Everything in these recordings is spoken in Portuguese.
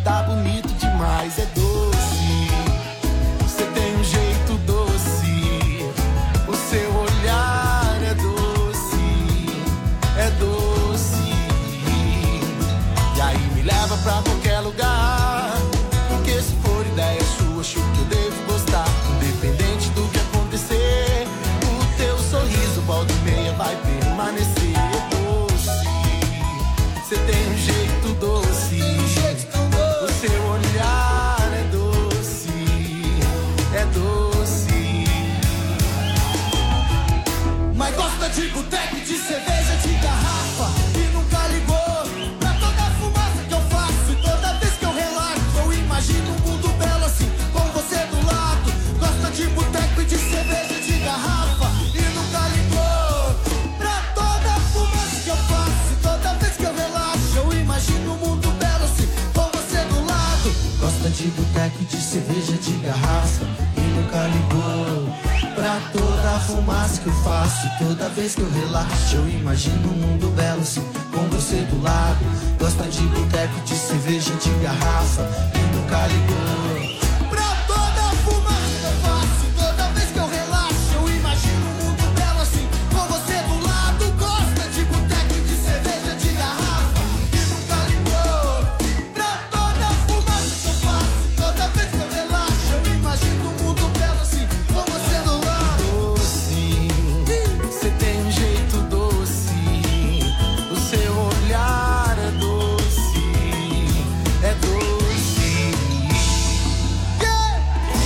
tá bonito demais, é doce. Você tem um jeito doce, o seu olhar é doce, é doce. E aí me leva pra qualquer lugar, porque se for ideia sua, acho que eu devo gostar. Independente do que acontecer, o teu sorriso volta e meia vai permanecer. É doce, você tem um jeito doce, o seu olhar é doce, é doce. Mas gosta de boteco, de cerveja, de garrafa, e nunca ligou pra toda a fumaça que eu faço. E toda vez que eu relaxo, eu imagino um mundo belo assim, com você do lado. Gosta de boteco e de cerveja, de garrafa, e nunca ligou pra toda a fumaça que eu faço. E toda vez que eu relaxo, eu imagino um mundo belo assim, com você do lado. Gosta de boteco e de cerveja, de garrafa, e nunca ligou pra toda a fumaça que eu faço. Toda vez que eu relaxo, eu imagino um mundo belo assim, com você do lado. Gosta de boteco, de cerveja, de garrafa, e nunca ligou pra toda a fumaça que eu faço. Toda vez que eu relaxo, eu imagino um mundo belo assim, com você do lado. Gosta de boteco, de cerveja, de garrafa, e nunca ligou pra toda a fumaça que eu faço. Toda vez que eu relaxo, eu imagino um mundo belo assim, com você do lado. Você tem um jeito doce, o seu olhar é doce, é doce. Yeah!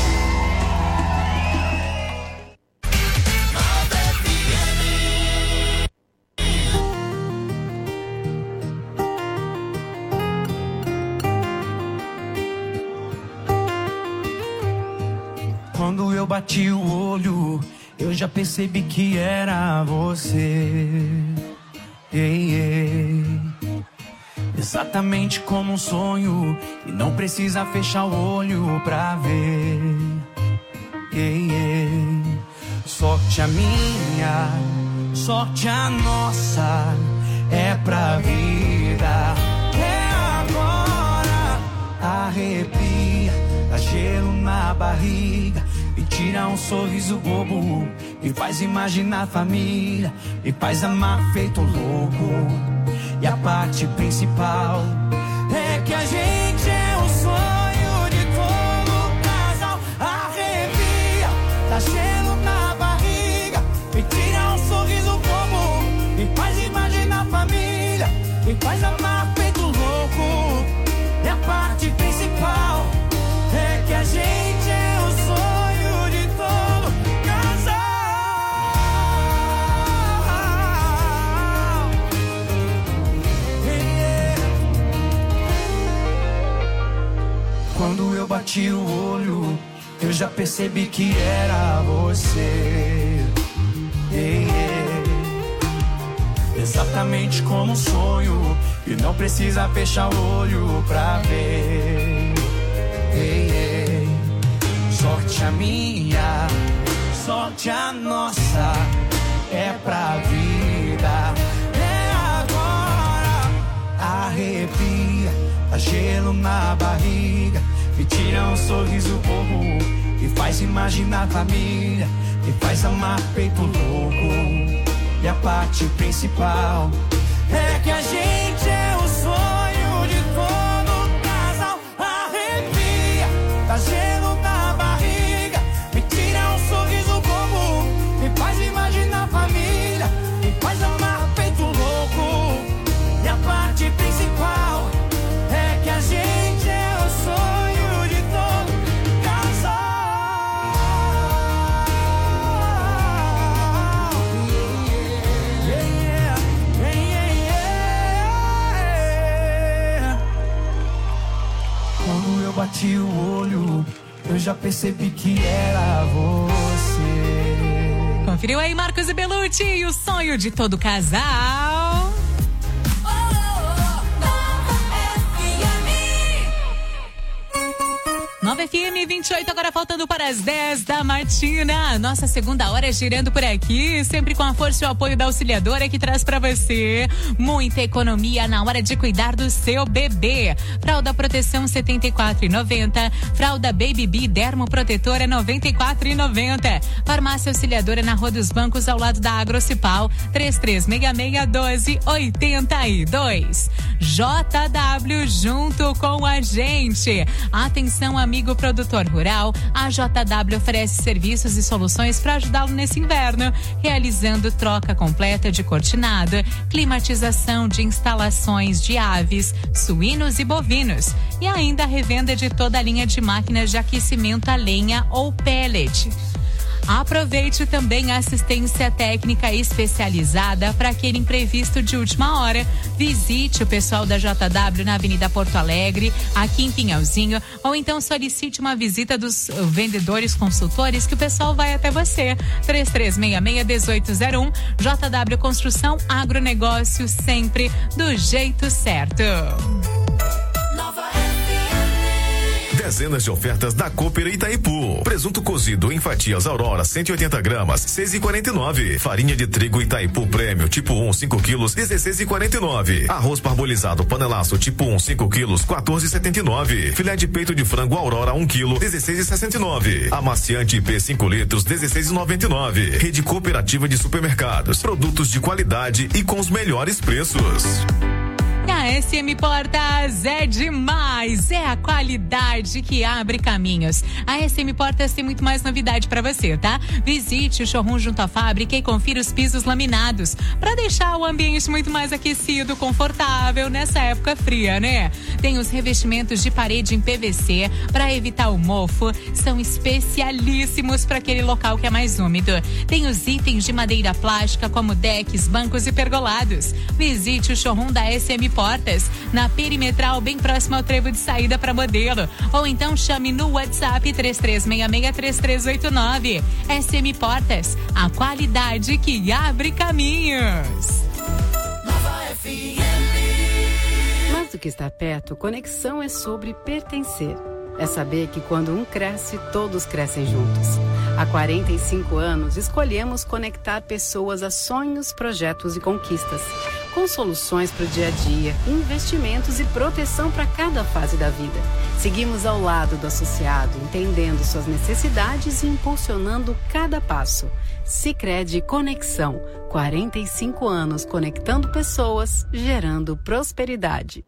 Quando eu bati o olho, eu já percebi que era você. Exatamente como um sonho, e não precisa fechar o olho pra ver. Sorte a minha, sorte a nossa, é pra vida. É agora, arrepia, dá gelo na barriga, e tira um sorriso bobo, e faz imaginar a família, e faz amar feito louco. E a parte principal é que a gente é o sonho de todo casal. Arrepia, dá gelo na barriga, e tira um sorriso bobo, e faz imaginar a família, e faz amar feito louco. E a parte principal é que a gente é o sonho de todo casal. Quando eu bati o olho, eu já percebi que era você. Exatamente como um sonho, e não precisa fechar o olho pra ver. Sorte a minha, sorte a nossa, é pra vida. É agora, arrepia, dá gelo na barriga, e tira um sorriso bobo, e faz imaginar a família, e faz amar feito louco. E a parte principal é que a gente é o sonho de todo casal. Arrepia, dá gelo na barriga, me tira um sorriso bobo, e faz imaginar a família, e faz amar feito louco. E a parte principal é que a gente é o sonho de todo casal. Quando eu bati o olho, eu já percebi que era você. Conferiu aí Marcos e Belucci e o sonho de todo casal. FM 28, agora faltando para as 10 da matina. Nossa segunda hora girando por aqui, sempre com a força e o apoio da Auxiliadora, que traz para você muita economia na hora de cuidar do seu bebê. Fralda proteção R$ 74,90. Fralda Baby Bee Dermoprotetora R$ 94,90. Farmácia Auxiliadora na Rua dos Bancos, ao lado da Agrocipal, 3366-1282. JW junto com a gente. Atenção, amigo produtor rural, a JW oferece serviços e soluções para ajudá-lo nesse inverno, realizando troca completa de cortinado, climatização de instalações de aves, suínos e bovinos, e ainda a revenda de toda a linha de máquinas de aquecimento a lenha ou pellet. Aproveite também a assistência técnica especializada para aquele imprevisto de última hora. Visite o pessoal da JW na Avenida Porto Alegre, aqui em Pinhalzinho, ou então solicite uma visita dos vendedores consultores, que o pessoal vai até você. 3366-1801. JW Construção, agronegócio sempre do jeito certo. Dezenas de ofertas da Cooper Itaipu. Presunto cozido em fatias Aurora 180 gramas, 6,49. Farinha de trigo Itaipu Prêmio tipo 1, 5 quilos, 16,49. Arroz parbolizado panelaço tipo 1, 5 quilos, 14,79. Filé de peito de frango Aurora 1 quilo, 16,69. Amaciante IP 5 litros, 16,99. Rede cooperativa de supermercados. Produtos de qualidade e com os melhores preços. A SM Portas é demais, é a qualidade que abre caminhos. A SM Portas tem muito mais novidade para você, tá? Visite o showroom junto à fábrica e confira os pisos laminados para deixar o ambiente muito mais aquecido, confortável nessa época fria, né? Tem os revestimentos de parede em PVC para evitar o mofo, são especialíssimos para aquele local que é mais úmido. Tem os itens de madeira plástica como decks, bancos e pergolados. Visite o showroom da SM Portas, na Perimetral, bem próximo ao trevo de saída para Modelo. Ou então chame no WhatsApp 3366-3389. SM Portas, a qualidade que abre caminhos. Nova FM. Mais do que estar perto, conexão é sobre pertencer. É saber que quando um cresce, todos crescem juntos. Há 45 anos, escolhemos conectar pessoas a sonhos, projetos e conquistas. Com soluções para o dia a dia, investimentos e proteção para cada fase da vida. Seguimos ao lado do associado, entendendo suas necessidades e impulsionando cada passo. Sicredi Conexão. 45 anos conectando pessoas, gerando prosperidade.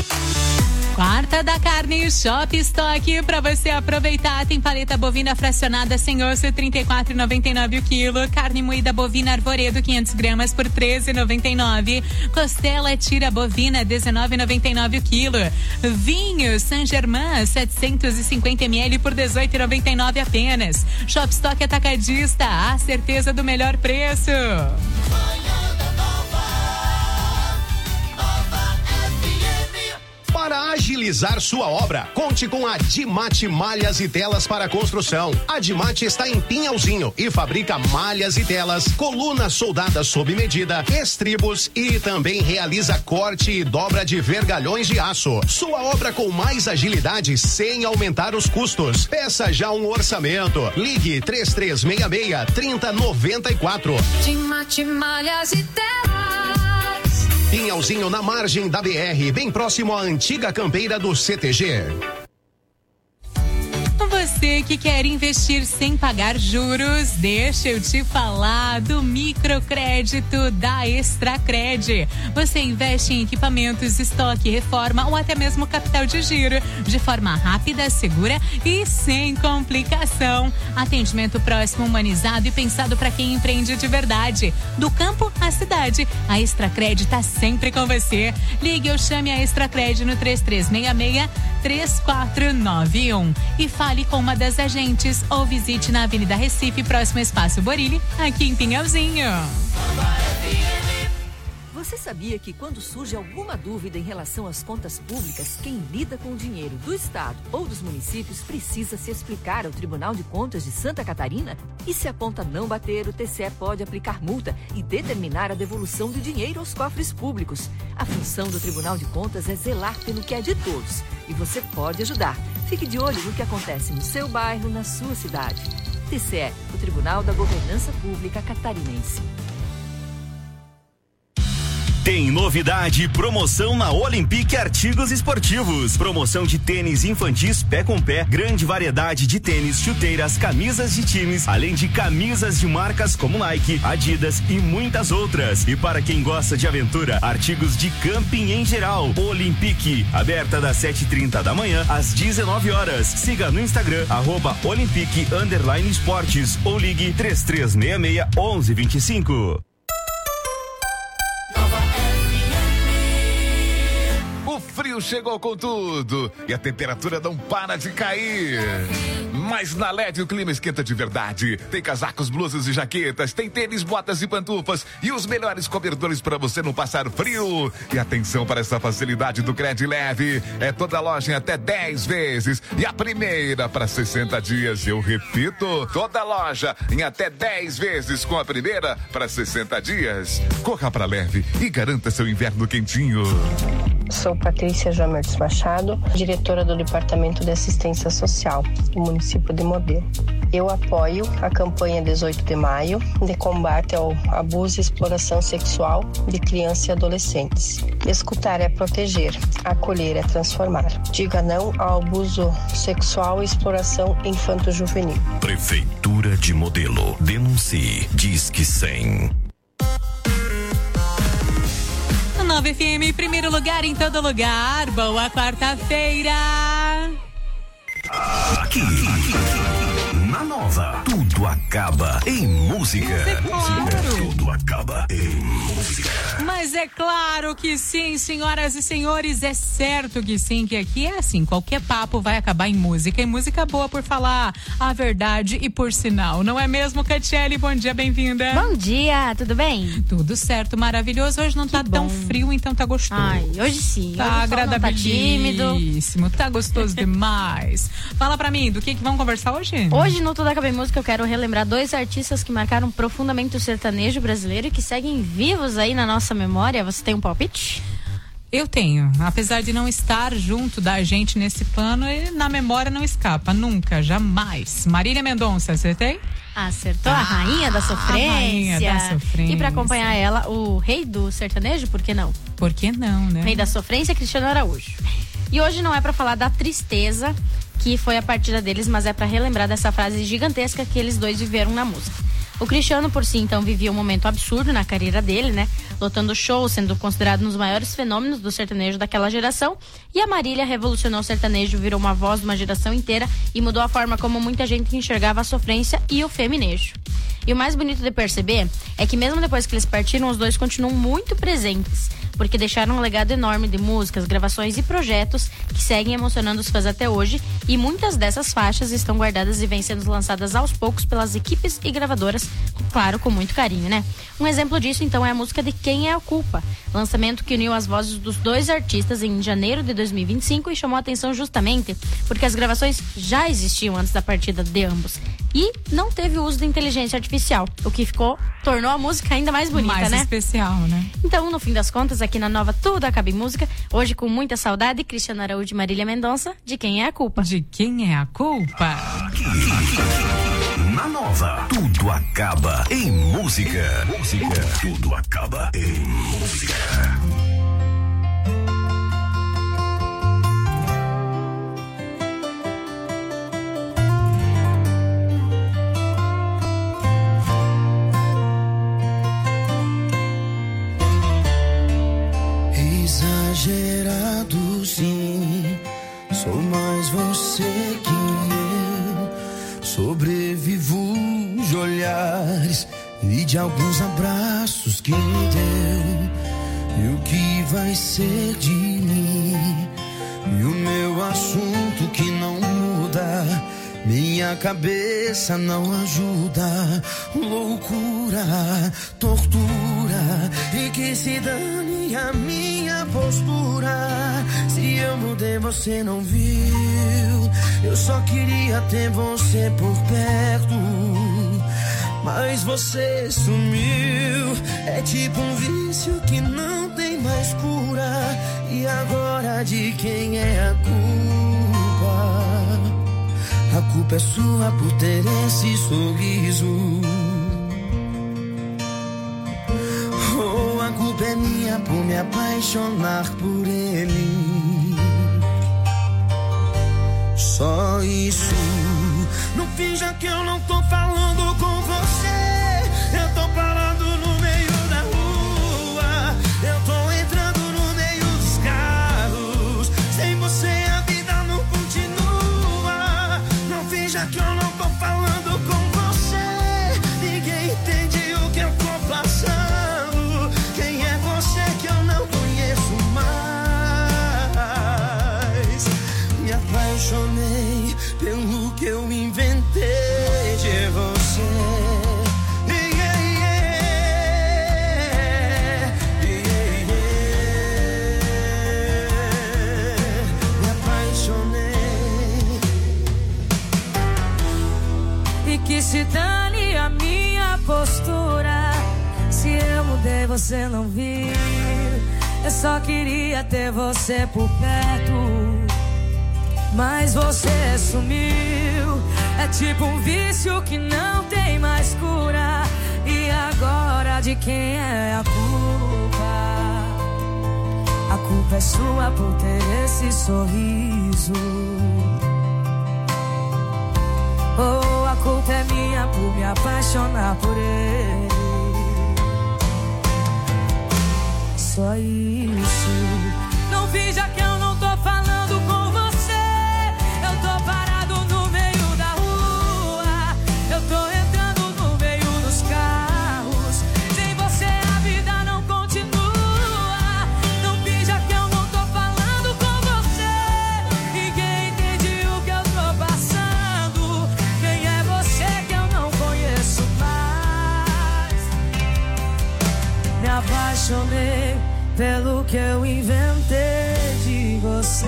Quarta da Carne Shop Stock para você aproveitar. Tem paleta bovina fracionada sem osso, R$ 34,99 o quilo. Carne moída bovina Arvoredo 500 gramas por R$ 13,99. Costela tira bovina R$ 19,99 o quilo. Vinho Saint Germain 750 ml por R$ 18,99 apenas. Shop Stock Atacadista, a certeza do melhor preço. Para agilizar sua obra, conte com a Dimate Malhas e Telas para Construção. A Dimate está em Pinhalzinho e fabrica malhas e telas, colunas soldadas sob medida, estribos e também realiza corte e dobra de vergalhões de aço. Sua obra com mais agilidade sem aumentar os custos. Peça já um orçamento. Ligue 3366-3094. Dimate Malhas e Telas. Pinhalzinho, na margem da BR, bem próximo à antiga campeira do CTG. Você que quer investir sem pagar juros, deixa eu te falar do microcrédito da Extracred. Você investe em equipamentos, estoque, reforma ou até mesmo capital de giro, de forma rápida, segura e sem complicação. Atendimento próximo, humanizado e pensado para quem empreende de verdade. Do campo à cidade, a Extracred está sempre com você. Ligue ou chame a Extracred no 3366-3491 e fale com uma das agentes ou visite na Avenida Recife, próximo Espaço Borilli, aqui em Pinhalzinho. Você sabia que quando surge alguma dúvida em relação às contas públicas, quem lida com o dinheiro do Estado ou dos municípios precisa se explicar ao Tribunal de Contas de Santa Catarina? E se a conta não bater, o TCE pode aplicar multa e determinar a devolução do dinheiro aos cofres públicos. A função do Tribunal de Contas é zelar pelo que é de todos. e você pode ajudar. Fique de olho no que acontece no seu bairro, na sua cidade. TCE, o Tribunal da Governança Pública Catarinense. Tem novidade e promoção na Olympique Artigos Esportivos. Promoção de tênis infantis pé com pé, grande variedade de tênis, chuteiras, camisas de times, além de camisas de marcas como Nike, Adidas e muitas outras. E para quem gosta de aventura, artigos de camping em geral. Olympique, aberta das 7h30 da manhã às 19 horas. Siga no Instagram, @Olympique_Esportes ou ligue 3366-1125. O frio chegou com tudo e a temperatura não para de cair. Mas na LED o clima esquenta de verdade. Tem casacos, blusas e jaquetas, tem tênis, botas e pantufas e os melhores cobertores para você não passar frio. E atenção para essa facilidade do Cred Leve. É toda loja em até 10 vezes e a primeira para 60 dias. Eu repito, toda loja em até 10 vezes com a primeira para 60 dias. Corra para Leve e garanta seu inverno quentinho. Sou Patrícia Jamertz Machado, diretora do Departamento de Assistência Social do município de Modelo. Eu apoio a campanha 18 de maio de combate ao abuso e exploração sexual de crianças e adolescentes. Escutar é proteger, acolher é transformar. Diga não ao abuso sexual e exploração infanto-juvenil. Prefeitura de Modelo. Denuncie. Disque 100. 9 FM, primeiro lugar em todo lugar. Boa quarta-feira. Aqui, na Nova, tudo acaba em música. Tudo acaba em música. Mas é claro que sim, senhoras e senhores, é certo que sim, que aqui é assim, qualquer papo vai acabar em música, e música boa por falar a verdade e por sinal, não é mesmo, Catiele? Bom dia, bem-vinda. Bom dia, tudo bem? Tudo certo, maravilhoso, hoje não tá tão frio, então tá gostoso. Ai, hoje sim. Tá agradabilíssimo, tá tá gostoso demais. Fala pra mim, do que vamos conversar hoje? Hoje no Tudo Acaba em Música eu quero relembrar 2 artistas que marcaram profundamente o sertanejo brasileiro e que seguem vivos aí na nossa memória. Você tem um palpite? Eu tenho, apesar de não estar junto da gente nesse plano, na memória não escapa, nunca, jamais. Marília Mendonça, acertei? Acertou, a rainha da sofrência. A rainha da sofrência. E pra acompanhar ela, o rei do sertanejo, por que não? Por que não, né? Rei da sofrência, Cristiano Araújo. E hoje não é pra falar da tristeza que foi a partida deles, mas é pra relembrar dessa frase gigantesca que eles dois viveram na música. O Cristiano, por si, então, vivia um momento absurdo na carreira dele, né? Lotando shows, sendo considerado um dos maiores fenômenos do sertanejo daquela geração. E a Marília revolucionou o sertanejo, virou uma voz de uma geração inteira e mudou a forma como muita gente enxergava a sofrência e o feminejo. E o mais bonito de perceber é que mesmo depois que eles partiram, os dois continuam muito presentes, porque deixaram um legado enorme de músicas, gravações e projetos que seguem emocionando os fãs até hoje, e muitas dessas faixas estão guardadas e vêm sendo lançadas aos poucos pelas equipes e gravadoras, claro, com muito carinho, né? Um exemplo disso, então, é a música de Quem é a Culpa, lançamento que uniu as vozes dos 2 artistas em janeiro de 2025 e chamou a atenção justamente porque as gravações já existiam antes da partida de ambos. E não teve uso de inteligência artificial, o que tornou a música ainda mais bonita, mais né? Mais especial, né? Então, no fim das contas, aqui na Nova Tudo Acaba em Música, hoje com muita saudade, Cristiano Araújo e Marília Mendonça, de Quem é a Culpa? De Quem é a Culpa? Aqui, na Nova, tudo acaba em música. Tudo acaba em música. Exagerado, sim, sou mais você que eu. Sobrevivo de olhares e de alguns abraços que me deu. E o que vai ser de mim? E o meu assunto que não muda. Minha cabeça não ajuda. Loucura, tortura, e que se dane a minha postura. Se eu mudei, você não viu. Eu só queria ter você por perto, mas você sumiu. É tipo um vício que não tem mais cura. E agora de quem é a culpa? A culpa é sua por ter esse sorriso. Oh, a culpa é minha por me apaixonar por ele. Só isso. Não finja que eu não tô falando com você. Eu tô parado no meio da rua. Eu tô entrando no meio dos carros. Sem você a vida não continua. Não finja que eu não tô falando com você. Ninguém entende o que eu tô passando. Quem é você que eu não conheço mais? Me apaixonei pelo que eu inventei de você. Me apaixonei. E que se dane a minha postura. Se eu mudei, você não viu. Eu só queria ter você por perto. Mas você sumiu. É tipo um vício que não tem mais cura. E agora de quem é a culpa? A culpa é sua por ter esse sorriso. Oh, a culpa é minha por me apaixonar por ele. Só isso. Não finja que eu não tô falando com você. Eu tô parado no meio da rua. Eu tô entrando no meio dos carros. Sem você a vida não continua. Não finja que eu não tô falando com você. Ninguém entende o que eu tô passando. Quem é você que eu não conheço mais? Me apaixonei pelo que eu inventei de você.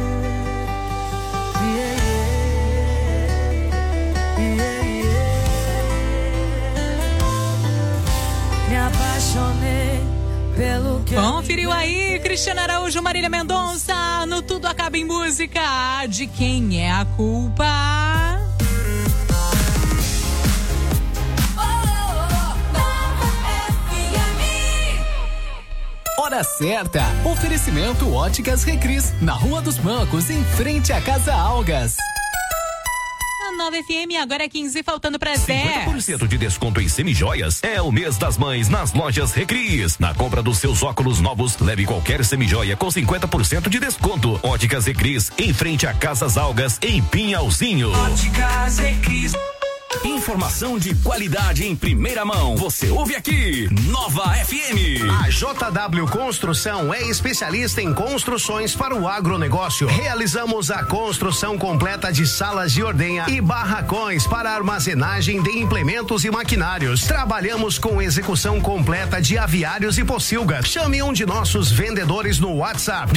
Me apaixonei pelo que Conferiu aí, Cristiano Araújo, Marília Mendonça, no Tudo Acaba em Música. De quem é a culpa? Hora certa. Oferecimento Óticas Recris, na Rua dos Bancos, em frente à Casa Algas. A Nova FM, agora é 15, faltando pra 10. 50% de desconto em semijoias. É o mês das mães nas lojas Recris. Na compra dos seus óculos novos, leve qualquer semijoia com 50% de desconto. Óticas Recris, em frente à Casas Algas, em Pinhalzinho. Óticas Recris. Informação de qualidade em primeira mão. Você ouve aqui, Nova FM. A JW Construção é especialista em construções para o agronegócio. Realizamos a construção completa de salas de ordenha e barracões para armazenagem de implementos e maquinários. Trabalhamos com execução completa de aviários e pocilgas. Chame um de nossos vendedores no WhatsApp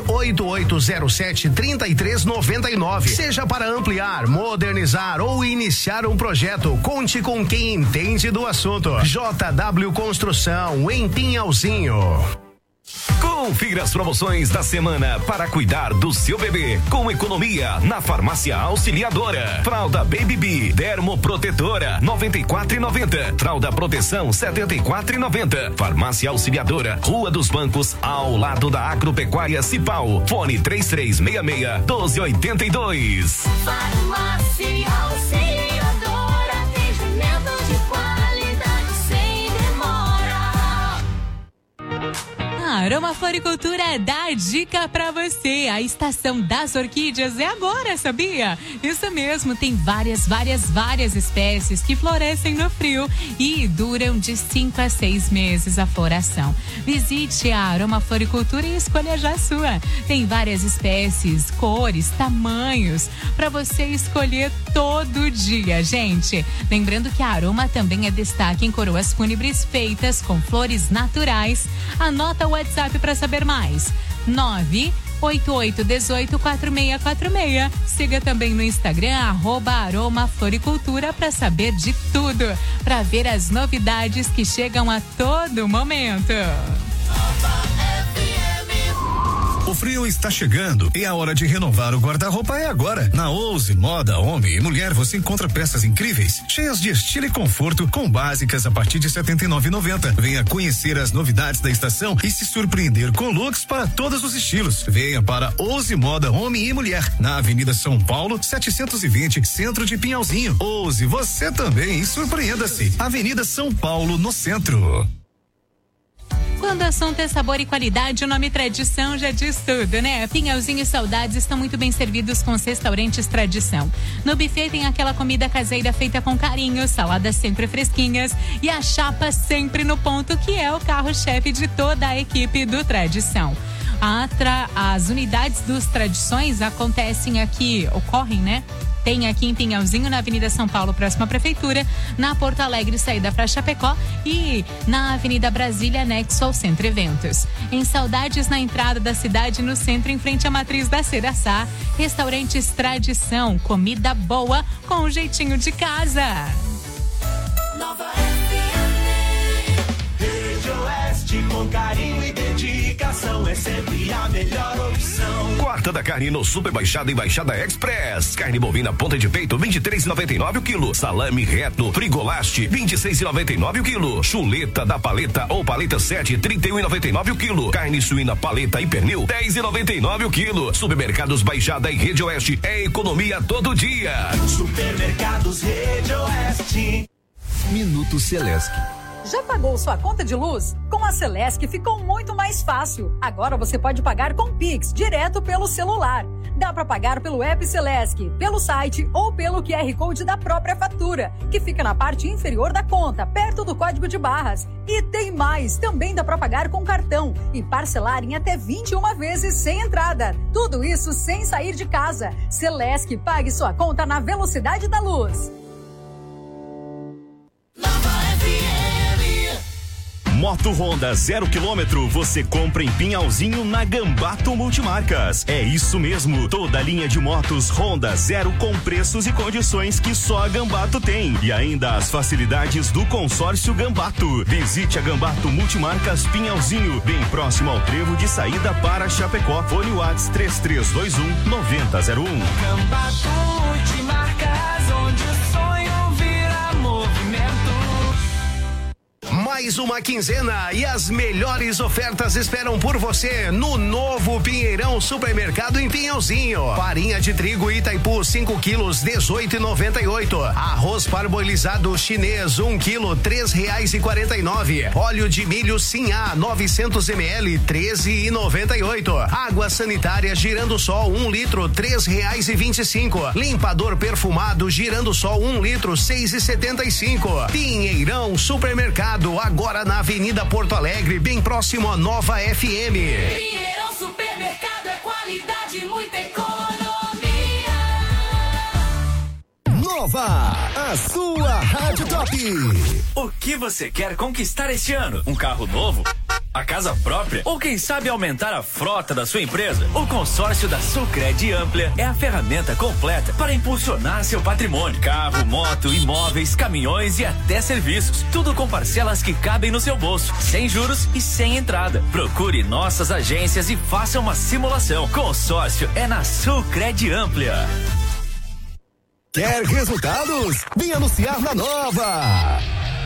98807-3399. Seja para ampliar, modernizar ou iniciar um projeto, conte com quem entende do assunto. JW Construção, em Pinhalzinho. Confira as promoções da semana para cuidar do seu bebê com economia na Farmácia Auxiliadora. Fralda Baby Bee Dermoprotetora 94,90. Fralda Proteção 74,90. Farmácia Auxiliadora, Rua dos Bancos, ao lado da Agropecuária Cipal. Fone 3366-1282. Farmácia Auxiliadora, atendimento de qualidade sem demora. A Aroma Floricultura dá dica pra você. A estação das orquídeas é agora, sabia? Isso mesmo, tem várias espécies que florescem no frio e duram de 5 a 6 meses a floração. Visite a Aroma Floricultura e escolha já a sua. Tem várias espécies, cores, tamanhos para você escolher todo dia, gente. Lembrando que a Aroma também é destaque em coroas fúnebres feitas com flores naturais. Anota o WhatsApp para saber mais. 988184646. Siga também no Instagram @aromafloricultura para saber de tudo, para ver as novidades que chegam a todo momento. O frio está chegando e a hora de renovar o guarda-roupa é agora. Na Ouse Moda Homem e Mulher você encontra peças incríveis, cheias de estilo e conforto, com básicas a partir de R$ 79,90. Venha conhecer as novidades da estação e se surpreender com looks para todos os estilos. Venha para Ouse Moda Homem e Mulher, na Avenida São Paulo, 720, centro de Pinhalzinho. Ouse você também e surpreenda-se. Avenida São Paulo, no centro. Quando o assunto é sabor e qualidade, o nome Tradição já diz tudo, né? Pinhalzinho e Saudades estão muito bem servidos com os restaurantes Tradição. No buffet tem aquela comida caseira feita com carinho, saladas sempre fresquinhas e a chapa sempre no ponto, que é o carro-chefe de toda a equipe do Tradição. As unidades dos Tradições ocorrem, né? Tem aqui em Pinhalzinho, na Avenida São Paulo, próxima à Prefeitura, na Porto Alegre, saída para Chapecó, e na Avenida Brasília, anexo ao Centro Eventos. Em Saudades, na entrada da cidade, no centro, em frente à Matriz da Ceraçá. Restaurantes Tradição, comida boa com um jeitinho de casa. Nova FM. Rede Oeste, com carinho e dedicação, é sempre a melhor opção. Quarta da carne no Super Baixada e Baixada Express. Carne bovina ponta de peito, 23,99 o quilo. Salame reto, Frigolaste, 26,99 o quilo. Chuleta da paleta ou paleta 7, 31,99 o quilo. Carne suína paleta e pernil, 10,99 o quilo. Supermercados Baixada e Rede Oeste, é economia todo dia. Supermercados Rede Oeste. Minuto Celesc. Já pagou sua conta de luz? Com a Celesc ficou muito mais fácil. Agora você pode pagar com Pix, direto pelo celular. Dá para pagar pelo app Celesc, pelo site ou pelo QR Code da própria fatura, que fica na parte inferior da conta, perto do código de barras. E tem mais, também dá para pagar com cartão e parcelar em até 21 vezes sem entrada. Tudo isso sem sair de casa. Celesc, pague sua conta na velocidade da luz. Moto Honda 0 km você compra em Pinhalzinho, na Gambato Multimarcas. É isso mesmo, toda a linha de motos Honda 0 com preços e condições que só a Gambato tem. E ainda as facilidades do consórcio Gambato. Visite a Gambato Multimarcas Pinhalzinho, bem próximo ao trevo de saída para Chapecó. Fone WhatsApp 3321-9001. Gambato Multimarcas, onde o sonho vira movimento. Mais uma quinzena e as melhores ofertas esperam por você no novo Pinheirão Supermercado em Pinhalzinho. Farinha de trigo Itaipu 5 quilos, 18,98. Arroz parboilizado chinês 1 quilo, R$3,49. Óleo de milho Sinhá 900 ml, R$13,98. Água sanitária Girando Sol 1 litro, R$3,25. Limpador perfumado Girando Sol 1 litro, R$6,75. Pinheirão Supermercado, agora na Avenida Porto Alegre, bem próximo à Nova FM. Pinheirão Supermercado é qualidade e muita economia. Nova, a sua Rádio Top. O que você quer conquistar este ano? Um carro novo? A casa própria? Ou quem sabe aumentar a frota da sua empresa? O consórcio da Sulcred Amplia é a ferramenta completa para impulsionar seu patrimônio. Carro, moto, imóveis, caminhões e até serviços. Tudo com parcelas que cabem no seu bolso, sem juros e sem entrada. Procure nossas agências e faça uma simulação. Consórcio é na Sulcred Amplia. Quer resultados? Vem anunciar na Nova.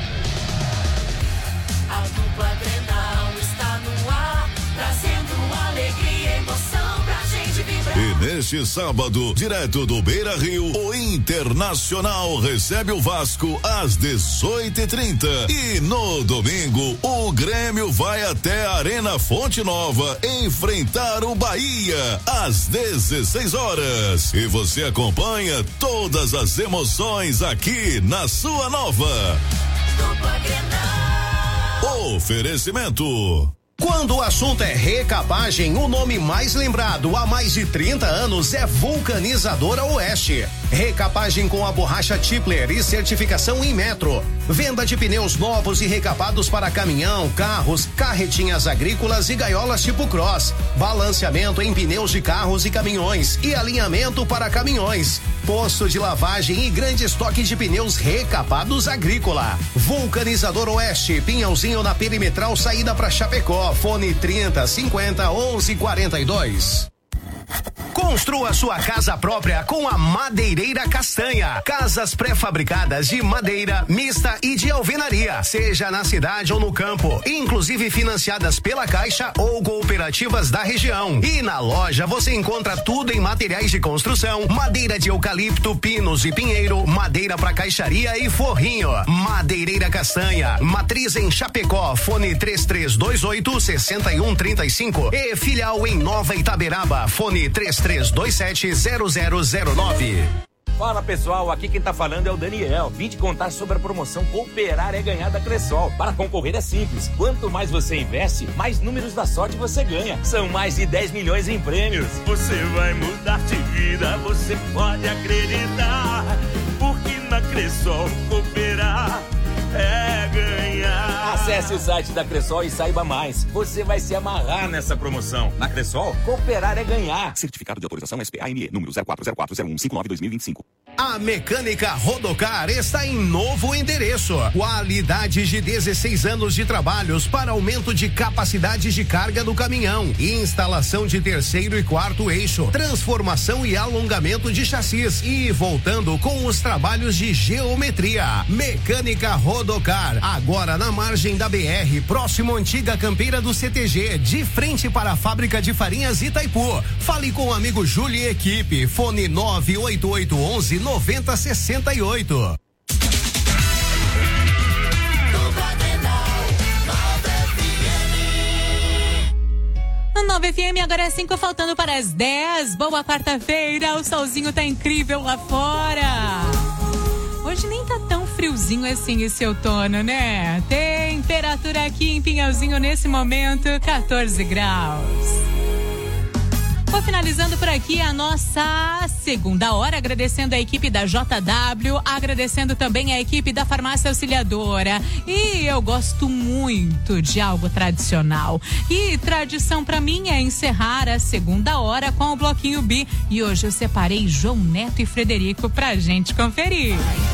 A dupla Grenal está no ar, trazendo alegria e emoção pra gente vibrar. E neste sábado, direto do Beira-Rio, o Internacional recebe o Vasco às 18h30. E no domingo, o Grêmio vai até a Arena Fonte Nova enfrentar o Bahia às 16 horas. E você acompanha todas as emoções aqui na sua Nova. Dupla Grenal. Oferecimento. Quando o assunto é recapagem, o nome mais lembrado há mais de 30 anos é Vulcanizadora Oeste. Recapagem com a borracha Tipler e certificação Inmetro. Venda de pneus novos e recapados para caminhão, carros, carretinhas agrícolas e gaiolas tipo cross. Balanceamento em pneus de carros e caminhões e alinhamento para caminhões. Posto de lavagem e grande estoque de pneus recapados agrícola. Vulcanizador Oeste, Pinhalzinho na Perimetral, saída para Chapecó. Chapecó, fone 3050-1142. Construa sua casa própria com a Madeireira Castanha. Casas pré-fabricadas de madeira, mista e de alvenaria, seja na cidade ou no campo, inclusive financiadas pela Caixa ou cooperativas da região. E na loja você encontra tudo em materiais de construção, madeira de eucalipto, pinos e pinheiro, madeira para caixaria e forrinho. Madeireira Castanha, matriz em Chapecó, fone 3328-6135 e filial em Nova Itaberaba, fone 3327-0009. Fala pessoal, aqui quem tá falando é o Daniel. Vim te contar sobre a promoção Cooperar é Ganhar da Cressol. Para concorrer é simples. Quanto mais você investe, mais números da sorte você ganha. São mais de 10 milhões em prêmios. Você vai mudar de vida, você pode acreditar. Porque na Cressol cooperar é ganhar. Acesse o site da Cressol e saiba mais. Você vai se amarrar nessa promoção. Na Cressol, cooperar é ganhar. Certificado de autorização SPAME, número 04040159-2025. A Mecânica Rodocar está em novo endereço. Qualidade de 16 anos de trabalhos para aumento de capacidade de carga do caminhão, instalação de terceiro e quarto eixo, transformação e alongamento de chassis e voltando com os trabalhos de geometria. Mecânica Rodocar, agora na margem da BR, próximo à antiga campeira do CTG, de frente para a fábrica de farinhas Itaipu. Fale com o amigo Júlio e equipe, fone 98811-9068. No 9 FM, agora é 5, faltando para as 10. Boa quarta-feira, o solzinho tá incrível lá fora. Hoje nem tá tão friozinho assim esse outono, né? Temperatura aqui em Pinhalzinho nesse momento, 14 graus. Vou finalizando por aqui a nossa segunda hora, agradecendo a equipe da JW, agradecendo também a equipe da Farmácia Auxiliadora. E eu gosto muito de algo tradicional. E tradição pra mim é encerrar a segunda hora com o Bloquinho Bi. E hoje eu separei João Neto e Frederico pra gente conferir.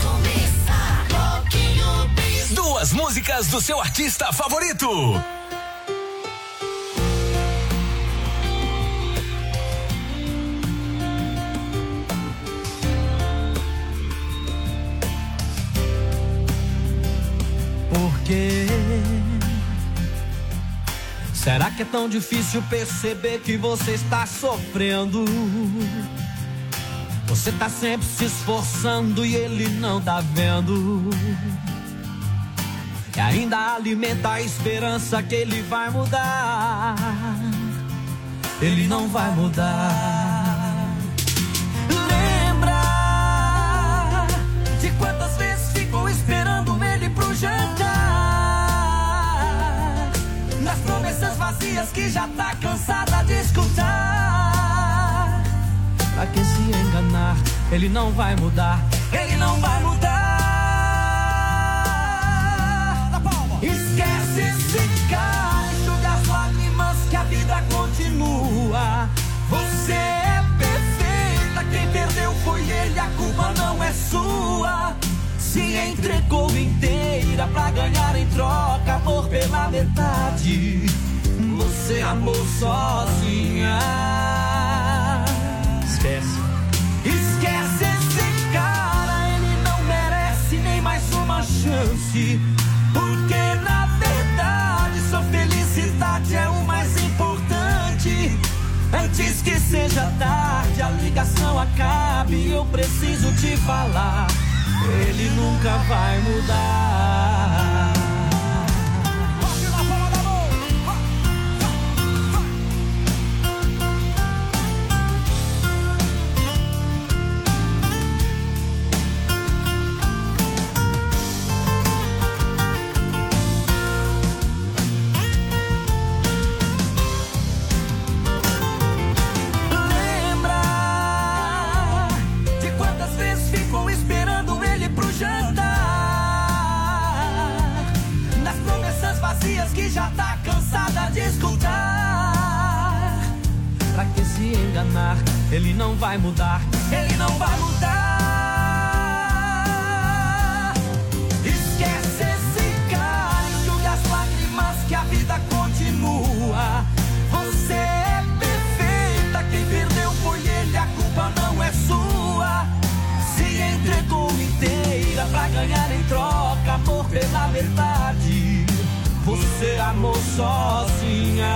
Duas músicas do seu artista favorito. Por quê? Será que é tão difícil perceber que você está sofrendo? Você tá sempre se esforçando e ele não tá vendo. E ainda alimenta a esperança que ele vai mudar. Ele não vai mudar. Lembra de quantas vezes ficou esperando ele pro jantar, nas promessas vazias que já tá cansada de escutar. Pra que se enganar? Ele não vai mudar. Ele não vai mudar. Esquece esse cara, enxuga as lágrimas que a vida continua. Você é perfeita, quem perdeu foi ele, a culpa não é sua. Se entregou inteira pra ganhar em troca amor pela metade. Você amou sozinha. Esquece. Esquece esse cara, ele não merece nem mais uma chance. Porque na verdade sua felicidade é o mais importante. Antes que seja tarde, a ligação acabe, eu preciso te falar. Ele nunca vai mudar. Que já tá cansada de escutar. Pra que se enganar? Ele não vai mudar. Ele não vai mudar. Esquece esse cara, enxuga as lágrimas que a vida continua. entregou inteira pra ganhar em troca amor pela verdade. Você amou sozinha.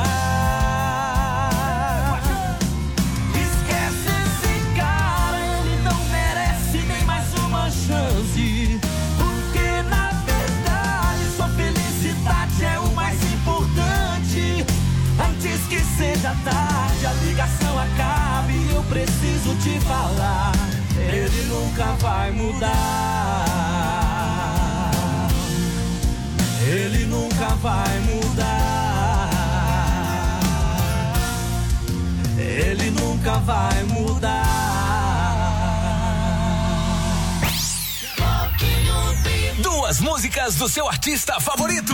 Esquece esse cara, ele não merece nem mais uma chance. Porque na verdade sua felicidade é o mais importante. Antes que seja tarde, a ligação acabe e eu preciso te falar. Ele nunca vai mudar. Ele nunca vai mudar. Ele nunca vai mudar. Duas músicas do seu artista favorito.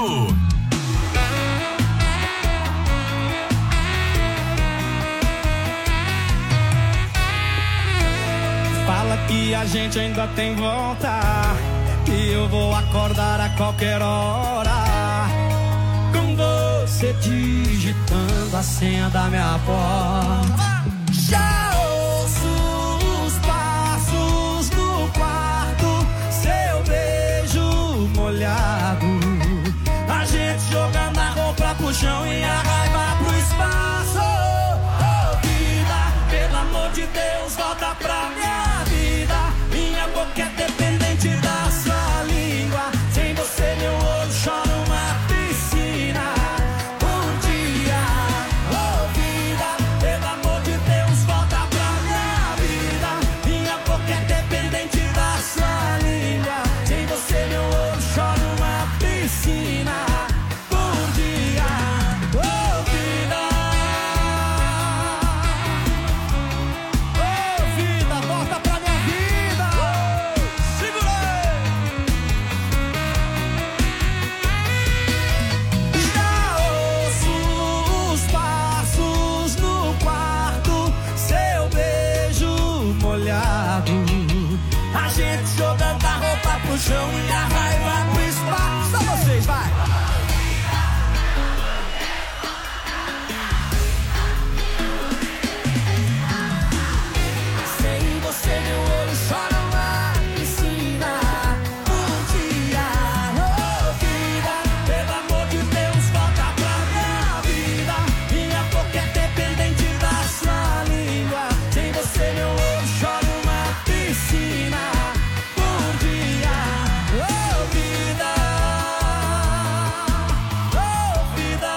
Fala que a gente ainda tem volta, que eu vou acordar a qualquer hora, com você digitando a senha da minha porta. Já ouço os passos no quarto, seu beijo molhado, a gente jogando a roupa pro chão e a raiva pro espaço. Oh, vida, pelo amor de Deus, volta pra minha vida. Minha boca é dependente da sua língua. Sem você meu olho chora uma piscina. Um dia, oh vida, pelo amor de Deus, volta pra minha vida. Minha boca é dependente da sua língua. Sem você meu olho chora uma piscina. Um dia, oh vida. Oh vida, volta pra minha vida. Segura aí. Já ouço os passos no quarto, seu beijo molhado, a gente jogando a roupa pro chão e a raiva pro espaço. Só vocês, vai. Sem você meu olho chora uma piscina. Um dia, oh vida, pelo amor de Deus, volta pra minha vida. Minha boca é dependente da sua língua. Sem você meu olho chora uma piscina. Um dia, oh vida, oh vida.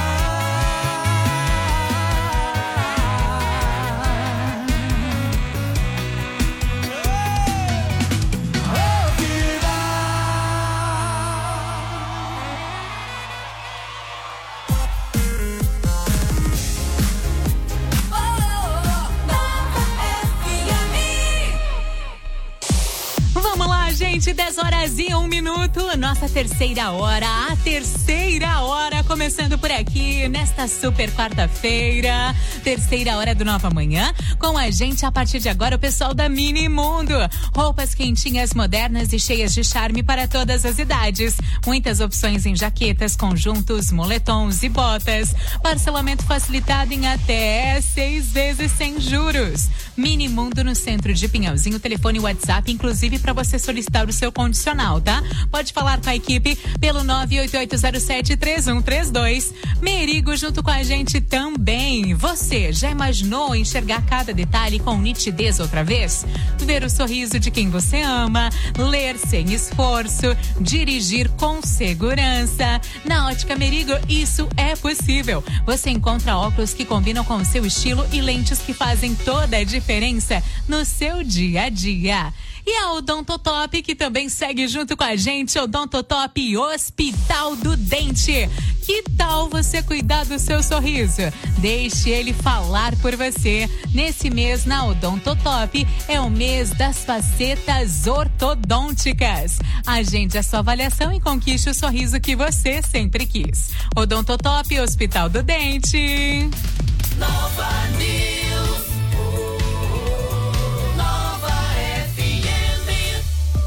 Vamos lá, gente, 10h01. Nossa terceira hora, a terceira hora começando por aqui nesta super quarta-feira, terceira hora do Nova Manhã, com a gente a partir de agora o pessoal da Mini Mundo. Roupas quentinhas, modernas e cheias de charme para todas as idades. Muitas opções em jaquetas, conjuntos, moletons e botas. Parcelamento facilitado em até 6 vezes sem juros. Mini Mundo no centro de Pinhalzinho, telefone e WhatsApp, inclusive para você solicitar o seu condicional, tá? Pode falar com a equipe pelo 988073132. Merigo junto com a gente também. Você já imaginou enxergar cada detalhe com nitidez outra vez? Ver o sorriso de quem você ama, ler sem esforço, dirigir com segurança. Na Ótica Merigo, isso é possível. Você encontra óculos que combinam com o seu estilo e lentes que fazem toda a diferença no seu dia a dia. E a Odontotop, que também segue junto com a gente, Odontotop Hospital do Dente. Que tal você cuidar do seu sorriso? Deixe ele falar por você. Nesse mês, na Odontotop, é o mês das facetas ortodônticas. Agende a sua avaliação e conquiste o sorriso que você sempre quis. Odontotop Hospital do Dente. Nova News. Nova FM. Vamos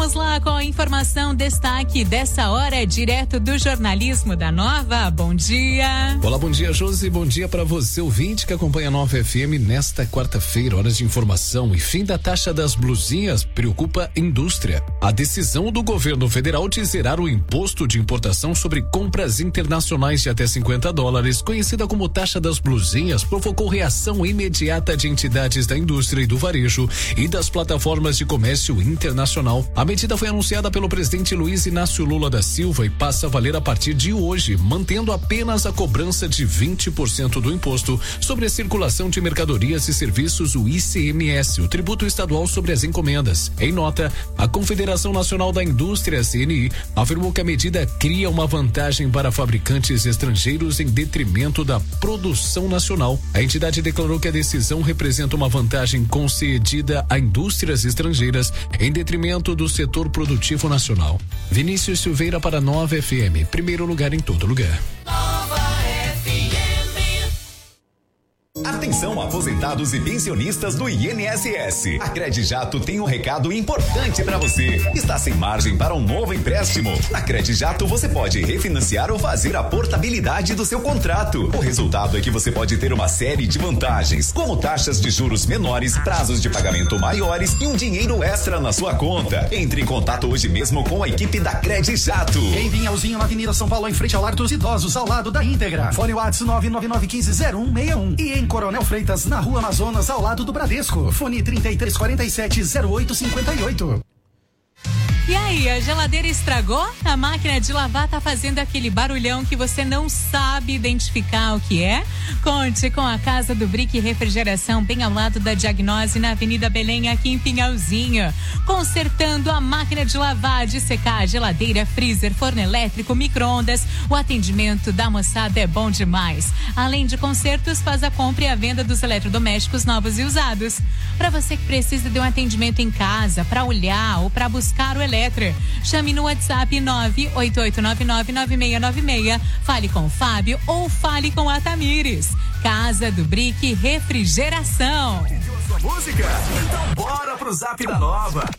Vamos lá com a informação destaque dessa hora, direto do jornalismo da Nova. Bom dia. Olá, bom dia, Josi. Bom dia para você, ouvinte que acompanha a Nova FM nesta quarta-feira. Horas de informação e fim da taxa das blusinhas preocupa a indústria. A decisão do governo federal de zerar o imposto de importação sobre compras internacionais de até $50, conhecida como taxa das blusinhas, provocou reação imediata de entidades da indústria e do varejo e das plataformas de comércio internacional. A medida foi anunciada pelo presidente Luiz Inácio Lula da Silva e passa a valer a partir de hoje, mantendo apenas a cobrança de 20% do imposto sobre a circulação de mercadorias e serviços, o ICMS, o tributo estadual sobre as encomendas. Em nota, a Confederação Nacional da Indústria, CNI, afirmou que a medida cria uma vantagem para fabricantes estrangeiros em detrimento da produção nacional. A entidade declarou que a decisão representa uma vantagem concedida a indústrias estrangeiras em detrimento do setor produtivo nacional. Vinícius Silveira para Nova FM, primeiro lugar em todo lugar. Atenção, aposentados e pensionistas do INSS. A Credijato tem um recado importante para você. Está sem margem para um novo empréstimo? Na Credijato você pode refinanciar ou fazer a portabilidade do seu contrato. O resultado é que você pode ter uma série de vantagens, como taxas de juros menores, prazos de pagamento maiores e um dinheiro extra na sua conta. Entre em contato hoje mesmo com a equipe da Credijato. Em Pinhalzinho, na Avenida São Paulo, em frente ao Lar dos Idosos, ao lado da Íntegra. Fone WhatsApp 999150161. E em Coronel Freitas, na Rua Amazonas, ao lado do Bradesco. Fone 3347-0858. E aí, a geladeira estragou? A máquina de lavar tá fazendo aquele barulhão que você não sabe identificar o que é? Conte com a Casa do Brick Refrigeração, bem ao lado da Diagnose, na Avenida Belém, aqui em Pinhalzinho. Consertando a máquina de lavar, de secar, geladeira, freezer, forno elétrico, micro-ondas. O atendimento da moçada é bom demais. Além de consertos, faz a compra e a venda dos eletrodomésticos novos e usados. Para você que precisa de um atendimento em casa, para olhar ou para buscar o elétrico, chame no WhatsApp 988999696. Fale com o Fábio ou fale com a Tamires. Casa do Brick Refrigeração. Sua música? Então bora pro Zap da Nova.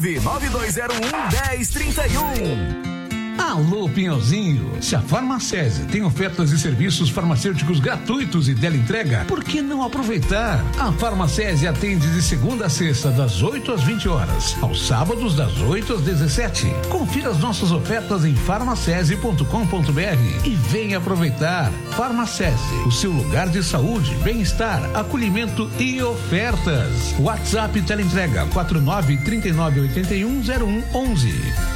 992011031. Alô, Pinhalzinho. Se a Farmacese tem ofertas e serviços farmacêuticos gratuitos e teleentrega, por que não aproveitar? A Farmacese atende de segunda a sexta, das 8 às 20 horas, aos sábados, das 8 às 17. Confira as nossas ofertas em farmacese.com.br e venha aproveitar. Farmacese, o seu lugar de saúde, bem-estar, acolhimento e ofertas. WhatsApp teleentrega 4939810111.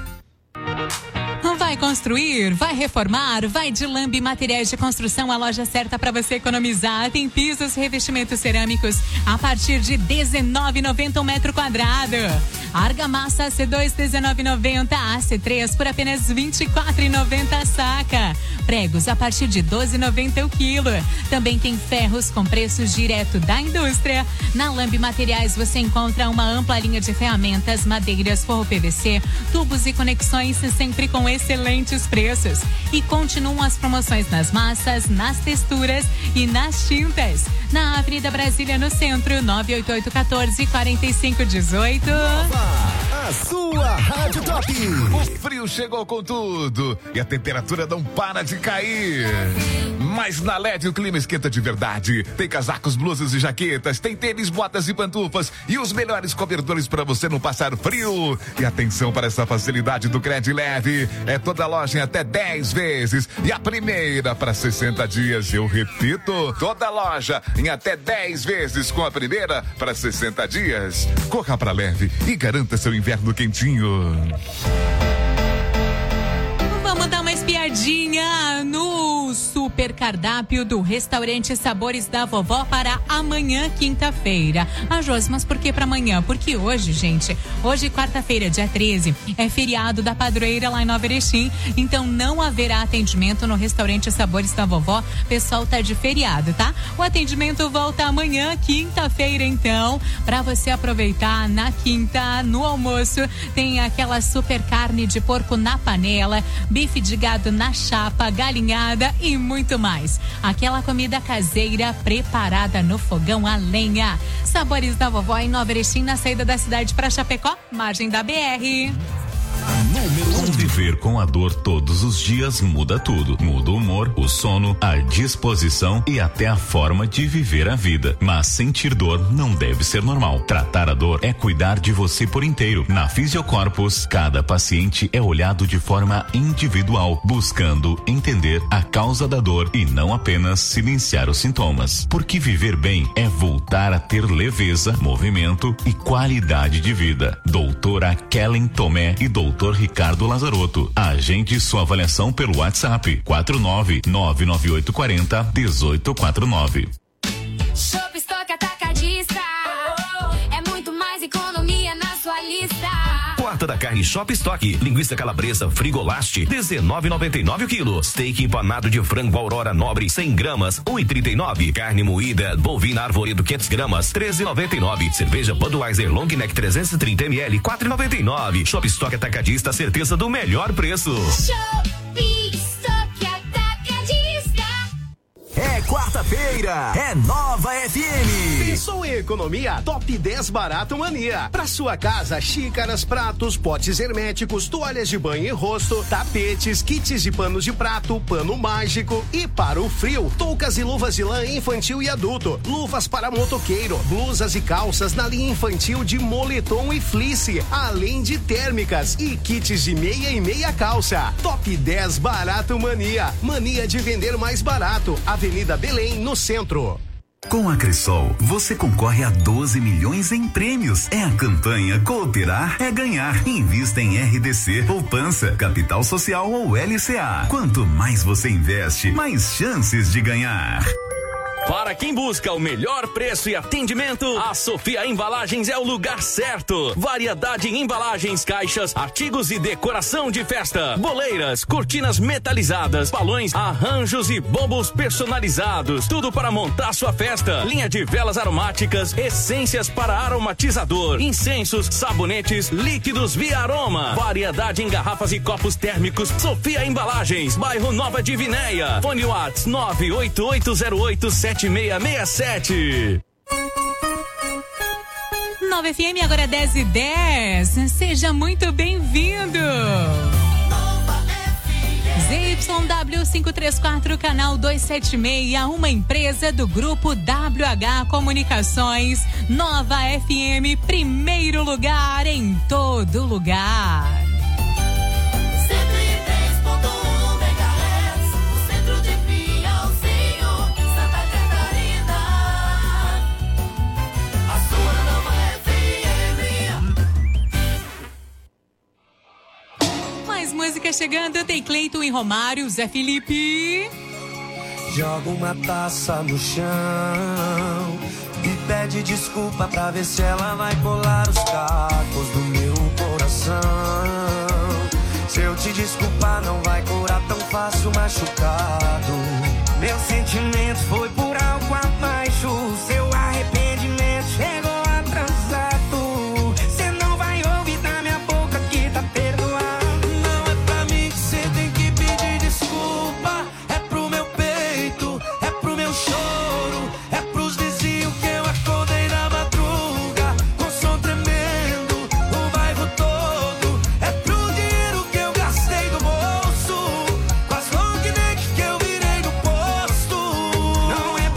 Vai construir, vai reformar, vai de Lambi Materiais de Construção, a loja certa para você economizar. Tem pisos e revestimentos cerâmicos a partir de R$19,90 um metro quadrado. Argamassa AC2 R$19,90, AC3 por apenas R$24,90 a saca. Pregos a partir de R$12,90 o quilo. Também tem ferros com preços direto da indústria. Na Lambi Materiais você encontra uma ampla linha de ferramentas, madeiras, forro PVC, tubos e conexões, sempre com excelentes preços. E continuam as promoções nas massas, nas texturas e nas tintas. Na Avenida Brasília, no centro, 98814-4518. A sua Rádio Top. O frio chegou com tudo e a temperatura não para de cair. Mas na LED o clima esquenta de verdade. Tem casacos, blusas e jaquetas, tem tênis, botas e pantufas e os melhores cobertores para você não passar frio. E atenção para essa facilidade do Cred Leve. É toda loja em até 10 vezes e a primeira para 60 dias. Eu repito, toda loja em até 10 vezes com a primeira para 60 dias. Corra para Leve e garanta seu inverno quentinho. Vamos dar uma espiadinha no super cardápio do restaurante Sabores da Vovó para amanhã, quinta-feira. Ah, Josi, mas por que para amanhã? Porque hoje, gente, hoje quarta-feira, dia 13, é feriado da padroeira lá em Nova Erechim, então não haverá atendimento no restaurante Sabores da Vovó. Pessoal tá de feriado, tá? O atendimento volta amanhã, quinta-feira, então, para você aproveitar na quinta, no almoço, tem aquela super carne de porco na panela, bife de gado na chapa, galinhada e muito muito mais. Aquela comida caseira preparada no fogão a lenha. Sabores da Vovó em Nova Erechim, na saída da cidade para Chapecó, margem da BR. Conviver com a dor todos os dias muda tudo. Muda o humor, o sono, a disposição e até a forma de viver a vida. Mas sentir dor não deve ser normal. Tratar a dor é cuidar de você por inteiro. Na Fisiocorpus, cada paciente é olhado de forma individual, buscando entender a causa da dor e não apenas silenciar os sintomas. Porque viver bem é voltar a ter leveza, movimento e qualidade de vida. Doutora Kellen Tomé e Doutor Ricardo Lazarotto. Agende sua avaliação pelo WhatsApp 49998401849. Shop Stock Atacadista. É muito mais economia na sua lista. Quarta da carne Shop Stock. Linguiça calabresa Frigolast, R$19,99 o quilo. Steak empanado de frango Aurora Nobre, 100 gramas, R$1,39. Carne moída bovina Arvoredo, 500 gramas, R$13,99. Cerveja Budweiser Long Neck 330 ml, R$4,99. Shop Stock Atacadista, certeza do melhor preço. Shop Stock Atacadista. É quarta-feira, é Nova FM. Pensou em economia? Top 10 Barato Mania. Pra sua casa, xícaras, pratos, potes herméticos, toalhas de banho e rosto, tapetes, kits de panos de prato, pano mágico e para o frio, toucas e luvas de lã infantil e adulto, luvas para motoqueiro, blusas e calças na linha infantil de moletom e fleece, além de térmicas e kits de meia e meia calça. Top 10 Barato Mania. Mania de vender mais barato. Avenida Belém, no centro. Com a Cressol, você concorre a 12 milhões em prêmios. É a campanha Cooperar é Ganhar. Invista em RDC, poupança, capital social ou LCA. Quanto mais você investe, mais chances de ganhar. Para quem busca o melhor preço e atendimento, a Sofia Embalagens é o lugar certo. Variedade em embalagens, caixas, artigos e decoração de festa, boleiras, cortinas metalizadas, balões, arranjos e bombos personalizados. Tudo para montar sua festa. Linha de velas aromáticas, essências para aromatizador, incensos, sabonetes, líquidos via aroma. Variedade em garrafas e copos térmicos. Sofia Embalagens, bairro Nova Divinéia. Fone WhatsApp 988087667. Nova FM, agora é 10:10. Seja muito bem-vindo. ZYW 534, canal 276, uma empresa do grupo WH Comunicações. Nova FM, primeiro lugar em todo lugar. Música chegando, tem Cleiton e Romário, Zé Felipe. Joga uma taça no chão e pede desculpa pra ver se ela vai colar os cacos do meu coração. Se eu te desculpar, não vai curar tão fácil machucado. Meu sentimento foi por algo abaixo. Seu arrependimento chegou atrasado. Cê não vai ouvir da minha boca que tá perdoado. Não é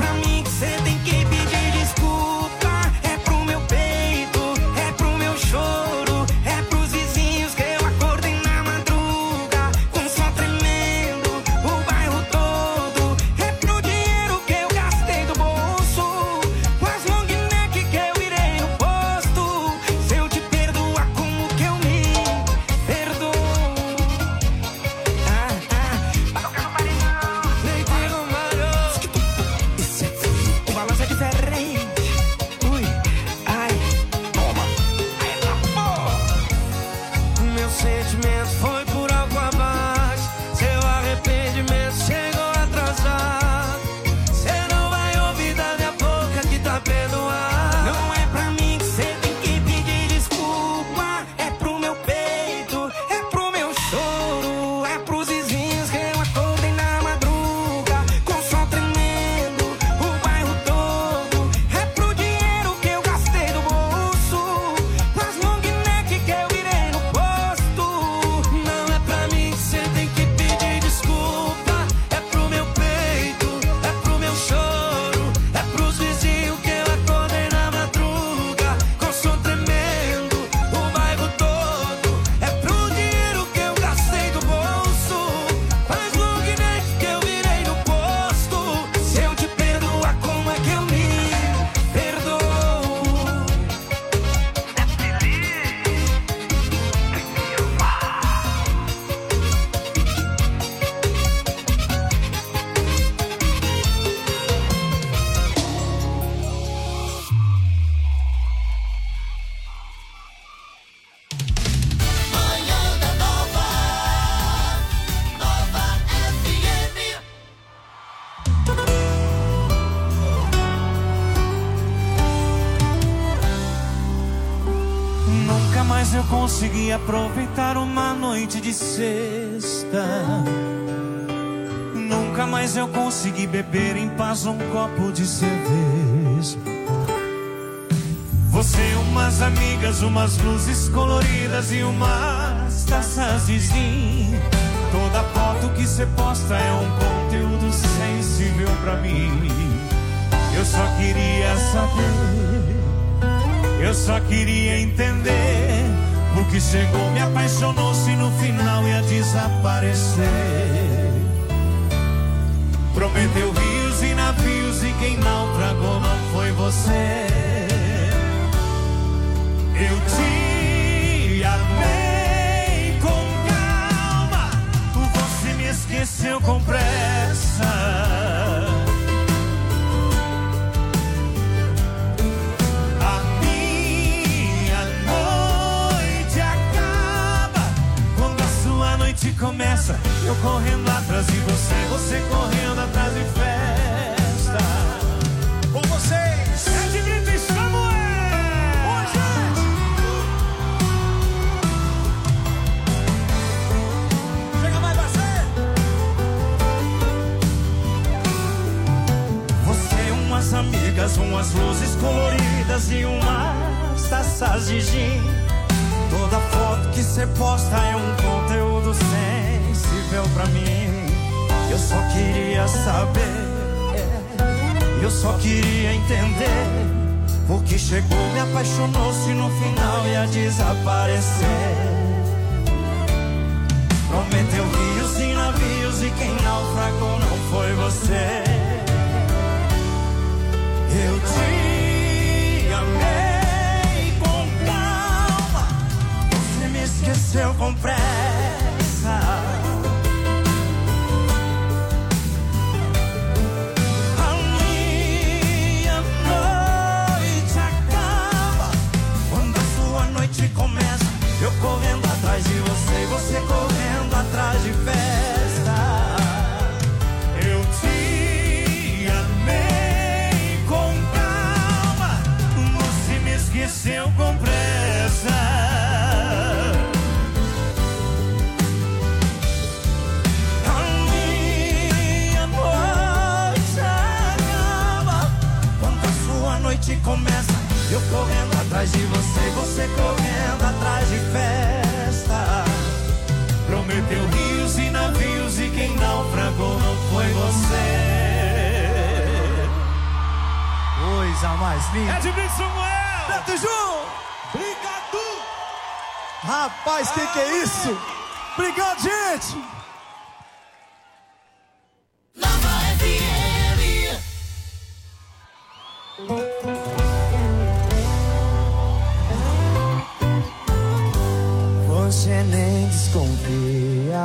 Nunca mais eu consegui aproveitar uma noite de sexta. Nunca mais eu consegui beber em paz um copo de cerveja. Você, umas amigas, umas luzes coloridas e umas taças de gin. Toda foto que cê posta é um conteúdo sensível pra mim. Eu só queria saber, eu só queria entender. Porque chegou, me apaixonou-se, no final ia desaparecer. Prometeu rios e navios e quem naufragou não foi você. Eu te amei com calma, você me esqueceu com pressa. A minha noite acaba quando a sua noite começa. Eu correndo atrás de você, você correndo atrás de festa. Com vocês, Ed Brito e Samuel. Chega mais você, umas amigas, umas luzes coloridas e umas taças de gin. Toda foto que cê posta é um conteúdo sensível pra mim. Eu só queria saber, eu só queria entender. Porque chegou, me apaixonou-se, no final ia desaparecer. Prometeu rios e navios e quem naufragou não foi você. Eu te amei com calma, você me esqueceu com pressa. A minha noite acaba quando a sua noite começa. Eu correndo atrás de você, você correndo atrás de festa. Eu te amei com calma, você me esqueceu com pressa. A minha noite acaba quando a sua noite começa. Eu correndo atrás de você, você correndo atrás de festa. Prometeu rios e navios e quem naufragou não foi você. Coisa mais linda. Ed Brito, Samuel. Beto Ju. Obrigado. Rapaz, que é isso? Obrigado, gente. Nova FM. Você nem desconfia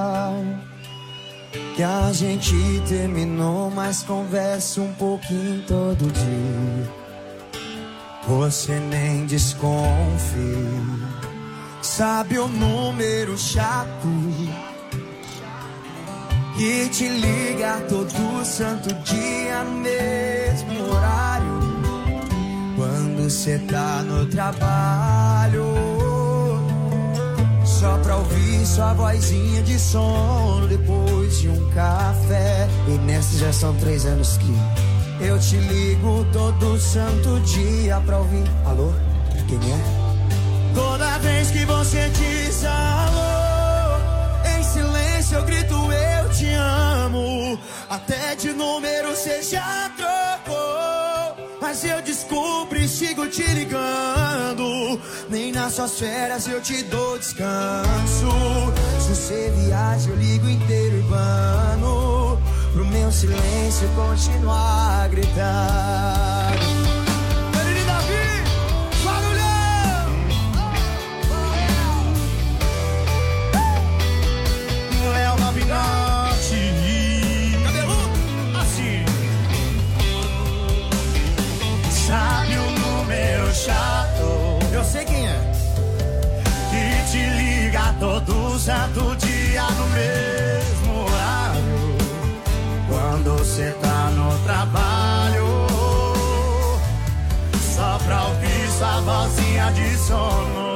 que a gente terminou, mas conversa um pouquinho todo dia. Você nem desconfia, sabe o número chato que te liga todo santo dia no mesmo horário, quando cê tá no trabalho, só pra ouvir sua vozinha de sono depois de um café. E nesses já são 3 anos que eu te ligo todo santo dia pra ouvir. Alô? Quem é? Toda vez que você diz alô, em silêncio eu grito eu te amo. Até de número cê já trocou, mas eu descubro e sigo te ligando. Nem nas suas férias eu te dou descanso. Se você viaja eu ligo inteiro urbano, pro meu silêncio continuar a gritar. Menino Davi, barulhão! Léo Navinotti, cabeludo, assim. Sabe o número chato? Eu sei quem é. Que te liga todo santo dia no mesmo horário, quando cê tá no trabalho, só pra ouvir sua vozinha de sono.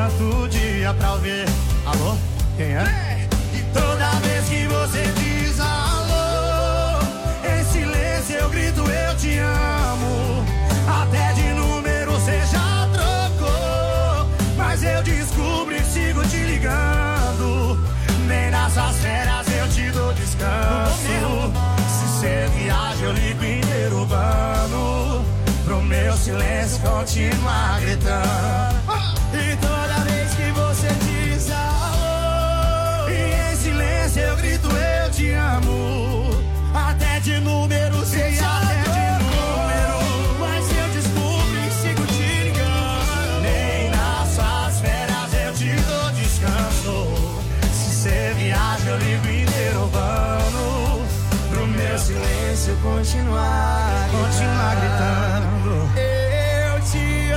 tanto dia pra ouvir. Alô? Quem é? E toda vez que você diz alô, em silêncio eu grito eu te amo. Até de número você já trocou, mas eu descubro e sigo te ligando. Nem nas suas férias eu te dou descanso. Se você viaja eu ligo interrogando, pro meu silêncio continuar gritando. E toda vez que você diz alô, e em silêncio eu grito eu te amo. Até de número você já até de número, mas eu descubro e sigo te ligando. Nem nas suas férias eu te dou descanso. Se você viaja eu ligo interrogando, pro meu silêncio continuar gritando. Eu te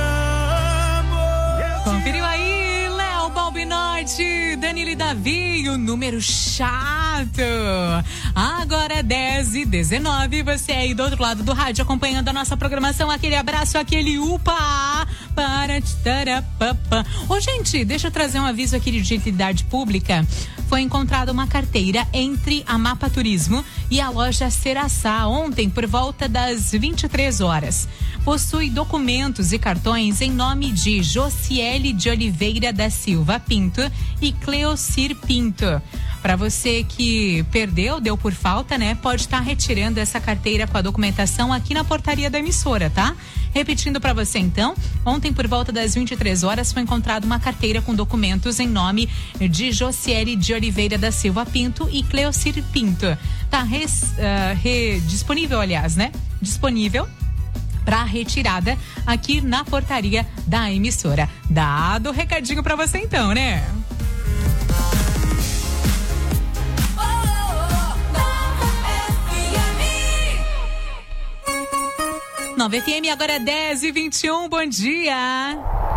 amo. Conferiu aí, Léo Balbinotti, Danilo e Davi, o número chato. Agora 10h19, você aí do outro lado do rádio acompanhando a nossa programação, aquele abraço, aquele upa para tarapapa. Ô gente, deixa eu trazer um aviso aqui de utilidade pública. Foi encontrada uma carteira entre a Mapa Turismo e a loja Ceraçá ontem por volta das 23 horas. Possui documentos e cartões em nome de Josiele de Oliveira da Silva Pinto e Cleocir Pinto. Para você que perdeu, deu por falta, né? Pode estar retirando essa carteira com a documentação aqui na portaria da emissora, tá? Repetindo para você então, ontem por volta das 23 horas foi encontrada uma carteira com documentos em nome de Josiele de Oliveira da Silva Pinto e Cleocir Pinto. Tá disponível, aliás, né? Disponível para retirada aqui na portaria da emissora. Dado o recadinho para você então, né? Nova FM, agora é 10h21, bom dia.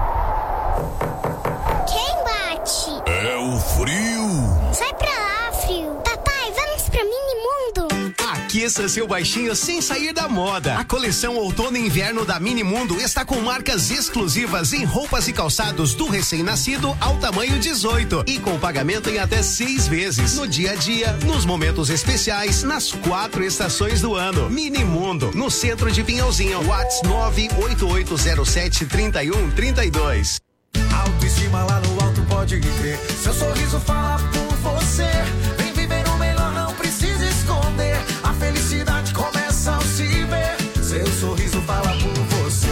Quem bate? É o frio. Sai pra lá, frio. Papai, vamos pra Minimundo. Aqueça seu baixinho sem sair da moda. A coleção Outono e Inverno da Minimundo está com marcas exclusivas em roupas e calçados do recém-nascido ao tamanho 18 e com pagamento em até 6 vezes. No dia a dia, nos momentos especiais, nas 4 estações do ano. Minimundo, no centro de Pinhalzinho. WhatsApp 988073132. Autoestima lá no alto, pode crer. Seu sorriso fala por você. Vem viver o melhor, não precisa esconder. A felicidade começa ao se ver. Seu sorriso fala por você.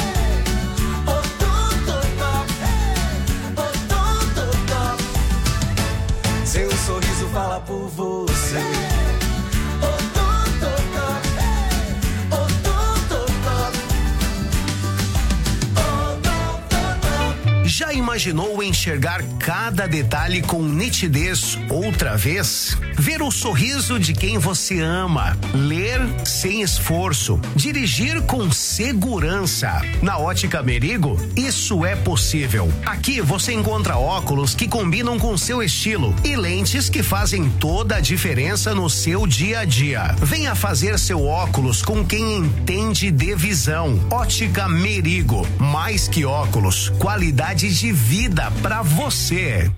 Seu sorriso fala por você. Já imaginou enxergar cada detalhe com nitidez outra vez? Ver o sorriso de quem você ama, ler sem esforço, dirigir com segurança. Na Ótica Merigo, isso é possível. Aqui você encontra óculos que combinam com seu estilo e lentes que fazem toda a diferença no seu dia a dia. Venha fazer seu óculos com quem entende de visão. Ótica Merigo, mais que óculos, qualidade de vida pra você.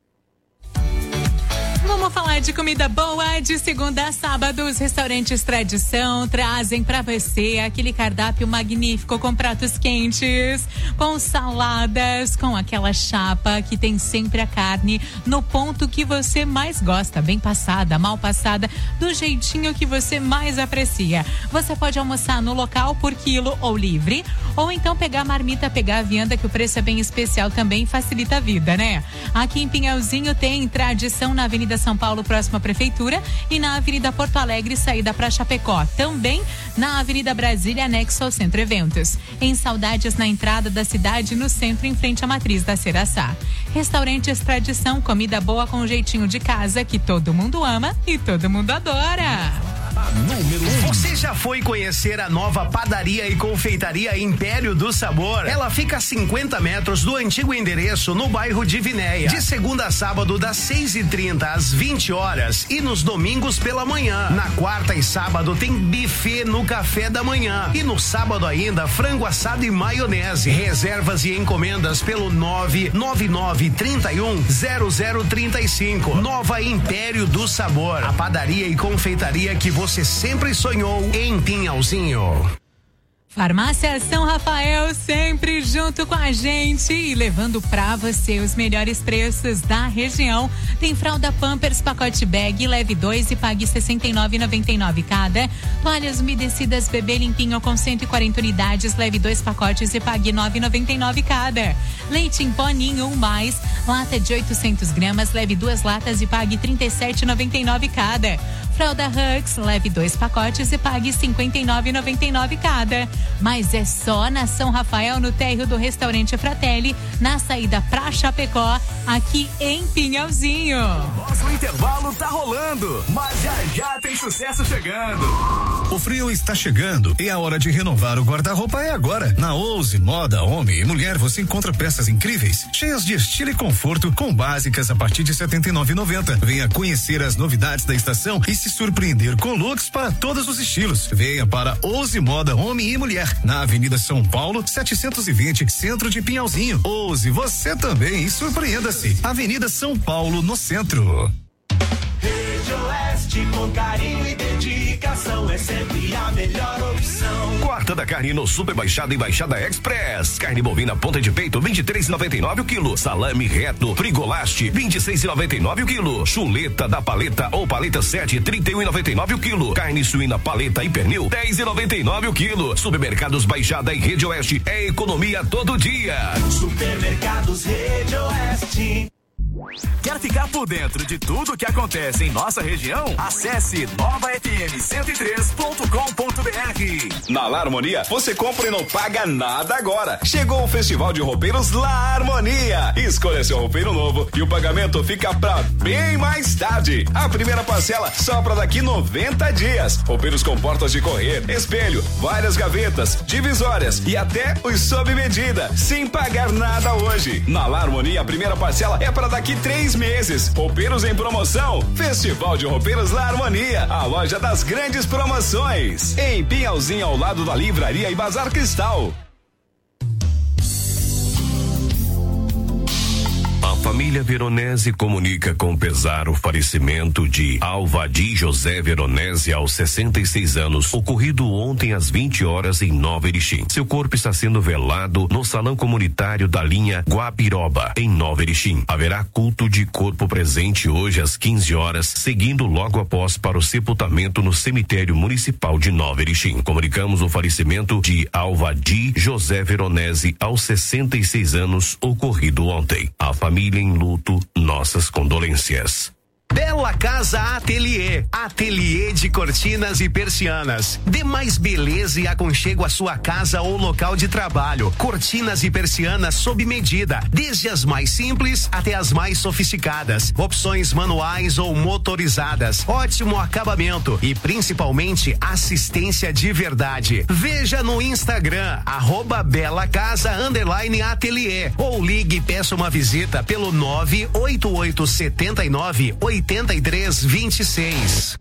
Vamos falar de comida boa. De segunda a sábado, os restaurantes Tradição trazem pra você aquele cardápio magnífico com pratos quentes, com saladas, com aquela chapa que tem sempre a carne no ponto que você mais gosta, bem passada, mal passada, do jeitinho que você mais aprecia. Você pode almoçar no local por quilo ou livre, ou então pegar a marmita, pegar a vianda, que o preço é bem especial também, facilita a vida, né? Aqui em Pinhalzinho tem Tradição na Avenida São Paulo, próxima à Prefeitura, e na Avenida Porto Alegre, saída para Chapecó. Também na Avenida Brasília, anexo ao Centro Eventos. Em Saudades, na entrada da cidade, no centro, em frente à matriz da Ceraçá. Restaurantes Tradição, comida boa com jeitinho de casa, que todo mundo ama e todo mundo adora. A número 1. Você já foi conhecer a nova padaria e confeitaria Império do Sabor? Ela fica a 50 metros do antigo endereço no bairro de Vinéia. De segunda a sábado, das 6h30 às 20 horas e nos domingos pela manhã. Na quarta e sábado tem buffet no café da manhã. E no sábado ainda, frango assado e maionese. Reservas e encomendas pelo 999310035. Nova Império do Sabor. A padaria e confeitaria que você sempre sonhou em Pinhalzinho. Farmácia São Rafael sempre junto com a gente e levando pra você os melhores preços da região. Tem fralda Pampers pacote bag, leve 2 e pague R$ 69,99 cada. Toalhas umedecidas bebê limpinho com 140 unidades, leve 2 pacotes e pague R$ 9,99 cada. Leite em pó Ninho 1+, lata de 800 gramas, leve 2 latas e pague R$ 37,99 cada. Fralda Hux, leve 2 pacotes e pague R$ 59,99 cada. Mas é só na São Rafael, no térreo do restaurante Fratelli, na saída pra Chapecó, aqui em Pinhalzinho. Nosso intervalo tá rolando, mas já tem sucesso chegando. O frio está chegando e a hora de renovar o guarda-roupa é agora. Na Ouse Moda Homem e Mulher você encontra peças incríveis, cheias de estilo e conforto, com básicas a partir de R$ 79,90. Venha conhecer as novidades da estação e se surpreender com looks para todos os estilos. Venha para Ouse Moda Homem e Mulher, na Avenida São Paulo, 720, centro de Pinhalzinho. Ouse você também e surpreenda-se. Avenida São Paulo, no centro. Rede Oeste, com carinho e dedicação, é sempre a melhor opção. Quarta da carne no Super Baixada e Baixada Express. Carne bovina ponta de peito, R$ 23,99 o quilo. Salame reto, Frigolast, R$ 26,99 o quilo. Chuleta da paleta ou paleta 7, R$ 31,99 o quilo. Carne suína paleta e pernil, R$ 10,99 o quilo. Supermercados Baixada e Rede Oeste, é economia todo dia. Supermercados Rede Oeste. Quer ficar por dentro de tudo que acontece em nossa região? Acesse novafm103.com.br. Na La Harmonia, você compra e não paga nada agora. Chegou o Festival de Roupeiros La Harmonia. Escolha seu roupeiro novo e o pagamento fica pra bem mais tarde. A primeira parcela só pra daqui 90 dias. Roupeiros com portas de correr, espelho, várias gavetas, divisórias e até os sob medida, sem pagar nada hoje. Na La Harmonia, a primeira parcela é pra daqui 3 meses. Roupeiros em promoção. Festival de Roupeiros La Harmonia, a loja das grandes promoções. Em Pinhalzinho, ao lado da Livraria e Bazar Cristal. A família Veronese comunica com pesar o falecimento de Alvadi José Veronese aos 66 anos, ocorrido ontem às 20 horas em Nova Erechim. Seu corpo está sendo velado no salão comunitário da linha Guabiroba, em Nova Erechim. Haverá culto de corpo presente hoje às 15 horas, seguindo logo após para o sepultamento no cemitério municipal de Nova Erechim. Comunicamos o falecimento de Alvadi José Veronese aos 66 anos, ocorrido ontem. A família em luto, nossas condolências. Bela Casa Ateliê, ateliê de cortinas e persianas. Dê mais beleza e aconchego à sua casa ou local de trabalho. Cortinas e persianas sob medida, desde as mais simples até as mais sofisticadas. Opções manuais ou motorizadas. Ótimo acabamento e principalmente assistência de verdade. Veja no Instagram @belacasa_ateliê ou ligue e peça uma visita pelo 988798326.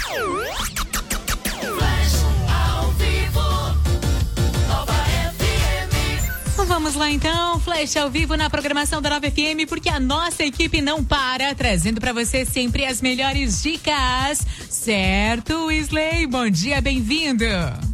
Vamos lá então, Flash ao vivo na programação da Nova FM, porque a nossa equipe não para, trazendo para você sempre as melhores dicas. Certo, Wesley? Bom dia, bem-vindo.